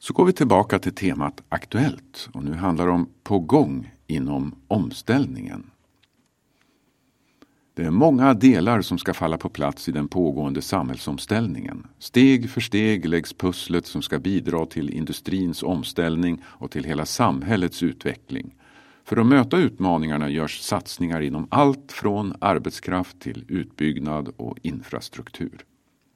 Så går vi tillbaka till temat Aktuellt och nu handlar det om på gång inom omställningen. Det är många delar som ska falla på plats i den pågående samhällsomställningen. Steg för steg läggs pusslet som ska bidra till industrins omställning och till hela samhällets utveckling. För att möta utmaningarna görs satsningar inom allt från arbetskraft till utbyggnad och infrastruktur.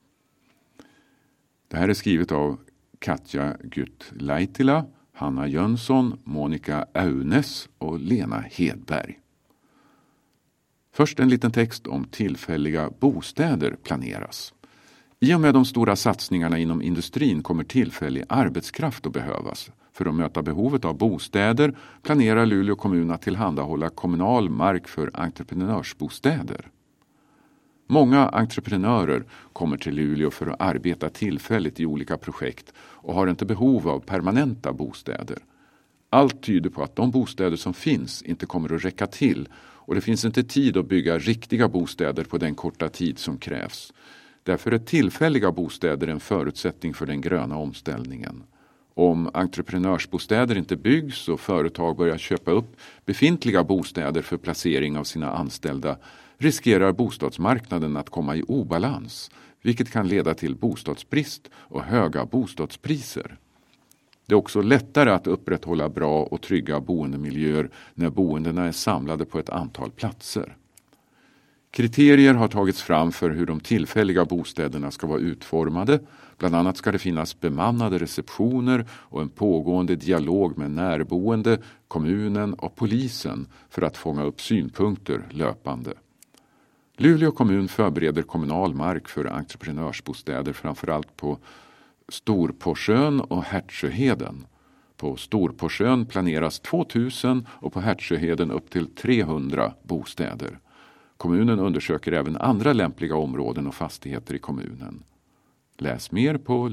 Det här är skrivet av Katja Gyt-Laitila, Hanna Jönsson, Monica Aunes och Lena Hedberg. Först en liten text om tillfälliga bostäder planeras. I och med de stora satsningarna inom industrin kommer tillfällig arbetskraft att behövas. För att möta behovet av bostäder planerar Luleå kommun att tillhandahålla kommunal mark för entreprenörsbostäder. Många entreprenörer kommer till Luleå för att arbeta tillfälligt i olika projekt och har inte behov av permanenta bostäder. Allt tyder på att de bostäder som finns inte kommer att räcka till och det finns inte tid att bygga riktiga bostäder på den korta tid som krävs. Därför är tillfälliga bostäder en förutsättning för den gröna omställningen. Om entreprenörsbostäder inte byggs och företag börjar köpa upp befintliga bostäder för placering av sina anställda riskerar bostadsmarknaden att komma i obalans, vilket kan leda till bostadsbrist och höga bostadspriser. Det är också lättare att upprätthålla bra och trygga boendemiljöer när boendena är samlade på ett antal platser. Kriterier har tagits fram för hur de tillfälliga bostäderna ska vara utformade. Bland annat ska det finnas bemannade receptioner och en pågående dialog med närboende, kommunen och polisen för att fånga upp synpunkter löpande. Luleå kommun förbereder kommunal mark för entreprenörsbostäder framförallt på Storporsjön och Hertsjöheden. På Storporsjön planeras 2000 och på Hertsjöheden upp till 300 bostäder. Kommunen undersöker även andra lämpliga områden och fastigheter i kommunen. Läs mer på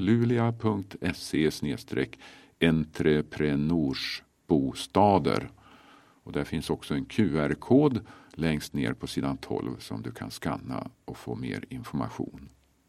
luleå.se/entreprenörsbostäder. Och där finns också en QR-kod längst ner på sidan 12 som du kan skanna och få mer information.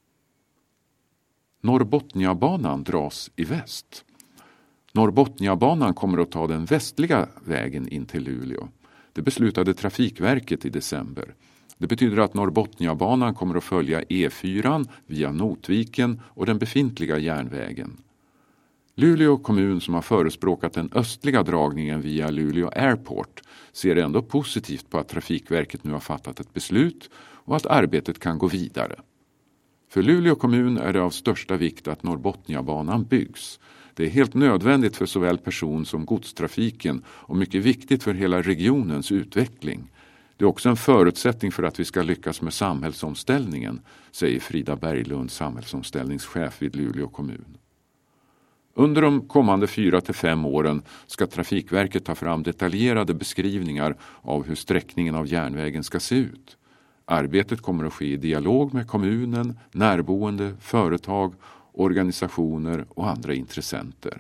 Norrbotniabanan dras i väst. Norrbotniabanan kommer att ta den västliga vägen in till Luleå. Det beslutade Trafikverket i december. Det betyder att Norrbotniabanan kommer att följa E4 via Notviken och den befintliga järnvägen. Luleå kommun som har förespråkat den östliga dragningen via Luleå Airport ser ändå positivt på att Trafikverket nu har fattat ett beslut och att arbetet kan gå vidare. För Luleå kommun är det av största vikt att Norrbotniabanan byggs. Det är helt nödvändigt för såväl person- som godstrafiken och mycket viktigt för hela regionens utveckling. Det är också en förutsättning för att vi ska lyckas med samhällsomställningen, säger Frida Berglund, samhällsomställningschef vid Luleå kommun. Under de kommande 4-5 åren ska Trafikverket ta fram detaljerade beskrivningar av hur sträckningen av järnvägen ska se ut. Arbetet kommer att ske i dialog med kommunen, närboende, företag, organisationer och andra intressenter.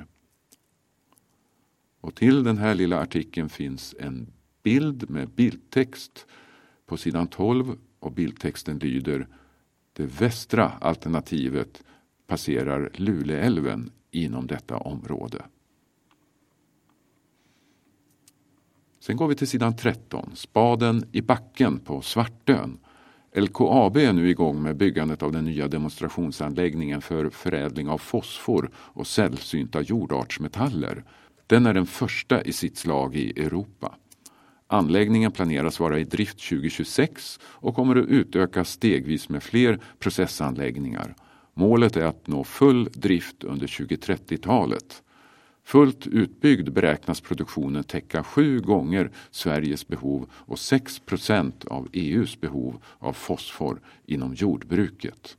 Och till den här lilla artikeln finns en bild med bildtext på sidan 12 och bildtexten lyder: det västra alternativet passerar Luleälven inom detta område. Sen går vi till sidan 13. Spaden i backen på Svartön. LKAB är nu igång med byggandet av den nya demonstrationsanläggningen för förädling av fosfor och sällsynta jordartsmetaller. Den är den första i sitt slag i Europa. Anläggningen planeras vara i drift 2026 och kommer att utökas stegvis med fler processanläggningar. Målet är att nå full drift under 2030-talet. Fullt utbyggd beräknas produktionen täcka 7 gånger Sveriges behov och 6% av EUs behov av fosfor inom jordbruket.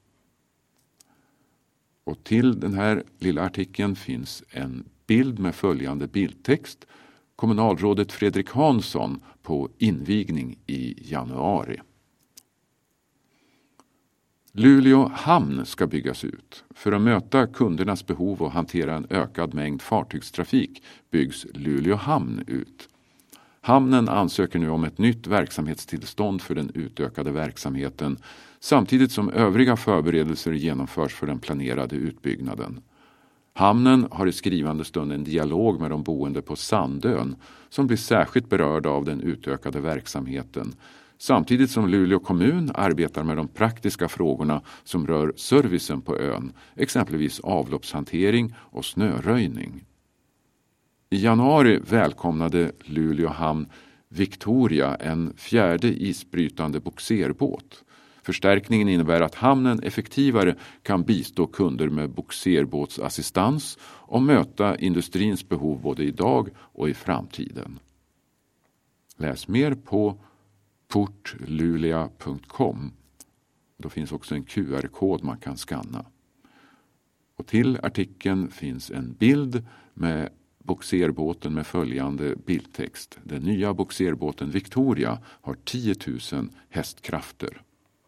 Och till den här lilla artikeln finns en bild med följande bildtext. Kommunalrådet Fredrik Hansson på invigning i januari. Luleå hamn ska byggas ut. För att möta kundernas behov och hantera en ökad mängd fartygstrafik byggs Luleå hamn ut. Hamnen ansöker nu om ett nytt verksamhetstillstånd för den utökade verksamheten samtidigt som övriga förberedelser genomförs för den planerade utbyggnaden. Hamnen har i skrivande stund en dialog med de boende på Sandön som blir särskilt berörda av den utökade verksamheten, samtidigt som Luleå kommun arbetar med de praktiska frågorna som rör servicen på ön, exempelvis avloppshantering och snöröjning. I januari välkomnade Luleå hamn Victoria, en fjärde isbrytande bogserbåt. Förstärkningen innebär att hamnen effektivare kan bistå kunder med bogserbåtsassistans och möta industrins behov både idag och i framtiden. Läs mer på portluleå.com. Då finns också en QR-kod man kan skanna. Och till artikeln finns en bild med bogserbåten med följande bildtext. Den nya bogserbåten Victoria har 10 000 hästkrafter.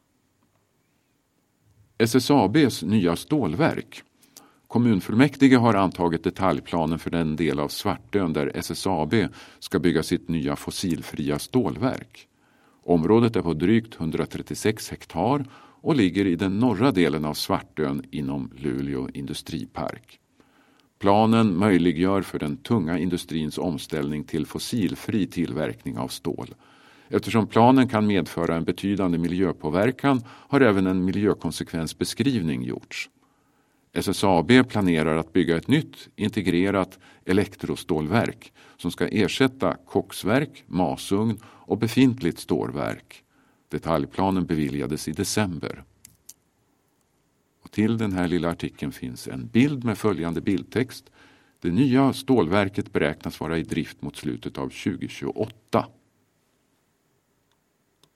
SSABs nya stålverk. Kommunfullmäktige har antagit detaljplanen för den del av Svartön där SSAB ska bygga sitt nya fossilfria stålverk. Området är på drygt 136 hektar och ligger i den norra delen av Svartön inom Luleå industripark. Planen möjliggör för den tunga industrins omställning till fossilfri tillverkning av stål. Eftersom planen kan medföra en betydande miljöpåverkan har även en miljökonsekvensbeskrivning gjorts. SSAB planerar att bygga ett nytt integrerat elektrostålverk som ska ersätta koksverk, masugn och befintligt stålverk. Detaljplanen beviljades i december. Och till den här lilla artikeln finns en bild med följande bildtext. Det nya stålverket beräknas vara i drift mot slutet av 2028.